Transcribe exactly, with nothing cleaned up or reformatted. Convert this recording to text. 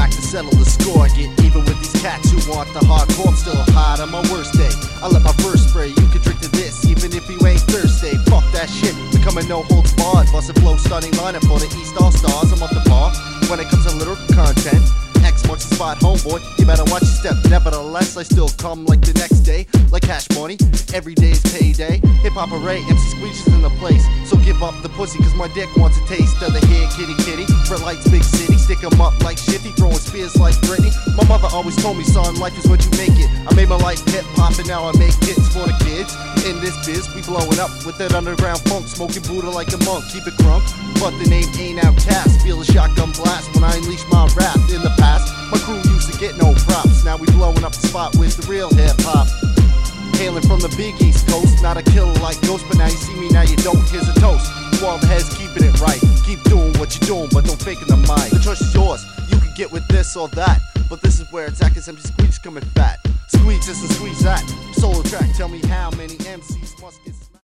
back to settle the score. Get even with these cats who want the hardcore. I'm still hot on my worst day. I let my verse spray. You can drink to this even if you ain't thirsty. Fuck that shit. Becoming no holds barred. Bustin' flow starting lineup for the East All Stars. I'm off the bar when it comes to lyrical content. X marks the spot, homeboy. You better watch your step. Nevertheless, I still come like the next day, like cash money. Every day's payday. Hip hop array, M C Squeezy's in the place. So give up the pussy, cause my dick wants a taste of the hair, kitty kitty. For lights, big city, stick 'em up like Shifty, throwing spears like Britney. My mother always told me, son, life is what you make it. I made my life hip hop and now I make hits for the kids. In this biz, we blowing up with that underground funk, smoking Buddha like a monk, keep it crunk. But the name ain't outcast. Feel a shotgun blast when I unleash my rap. In the past, my crew used to get no props. Now we blowing up the spot with the real hip hop. Hailing from the big East Coast, not a killer like Ghost, but now you see me, now you don't. Here's a toast to all the heads keeping it right. Keep doing what you're doing, but don't fake in the mic. The choice is yours. You can get with this or that, but this is where it's at, cause M C Squeezy's coming fat. Squeeze this and squeeze that. Solo track, tell me how many M Cs must get